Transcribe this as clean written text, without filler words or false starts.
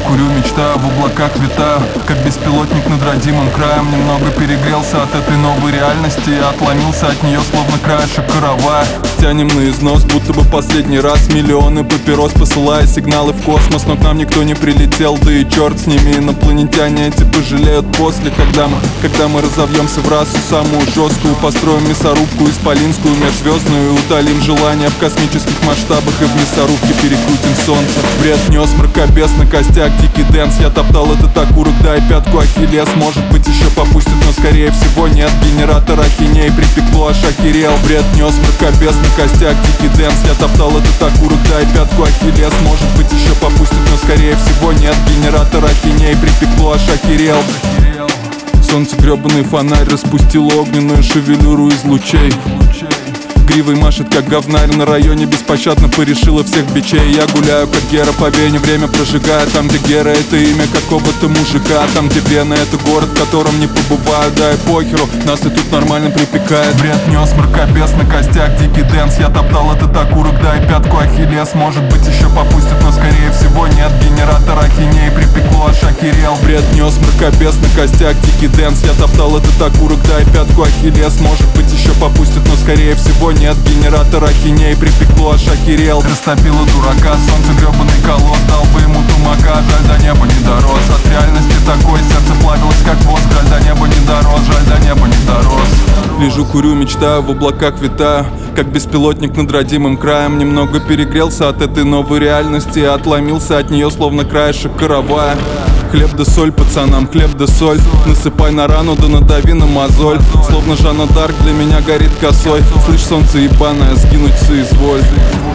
курю, мечтаю, в облаках витаю, как беспилотник над родимым краем. Немного перегрелся от этой новой реальности, отломился от нее, словно краешек каравая. Тянем на износ, будто бы последний раз. Миллионы папирос, посылая сигналы в космос, но к нам никто не прилетел, да и черт с ними. Инопланетяне эти пожалеют после, когда мы разовьемся в расу самую жесткую. Построим мясорубку исполинскую, межзвездную, и утолим желания в космических масштабах, и в мясорубке перекрутим солнце. Бред нес мракобес на костях, дикий дэнс. Я топтал этот окурок, дай пятку Ахиллес. Может быть еще попустит, но скорее всего нет. Генератор ахинеи припекло, аж охерел. Бред нес мракобес на костях, дикий дэнс. Я топтал этот окурок, дай пятку Ахиллес. Может быть еще попустит, но скорее всего нет. Генератор ахинеи припекло, аж охерел. Солнце гребаный фонарь распустил огненную шевелюру из лучей. Гривой машет, как говнарь, на районе беспощадно порешила всех бичей. Я гуляю, как Гера по Вене, время прожигаю. Там, где Гера — это имя какого-то мужика. Там, где Вена — это город, в котором не побываю. Да и похеру, нас и тут нормально припекает. Бред нес мракобес на костях, дикий дэнс. Я топтал этот окурок, дай пятку Ахиллес. Может быть еще попустит, но скорее всего нет. Генератор ахинеи припекло, аж охерел. Бред нес мракобес на костях, дикий дэнс. Я топтал этот окурок, дай пятку Ахиллес. Может быть еще попустит, но скорее всего нет. Генератор ахинеи припекло, аж охерел. Растопило дурака, солнце гребаный колосс. Дал бы ему тумака, жаль, до неба не дорос. От реальности такой, сердце плавилось как воск. Жаль, до неба не дорос, жаль, до неба не дорос. Лежу, курю, мечтаю, в облаках витаю, как беспилотник над родимым краем. Немного перегрелся от этой новой реальности, отломился от нее, словно краешек каравая. Хлеб да соль пацанам, хлеб да соль. Насыпай на рану, да надави на мозоль. Словно Жанна Дарк для меня горит косой. Слышь, солнце ебаное, сгинуть соизволь.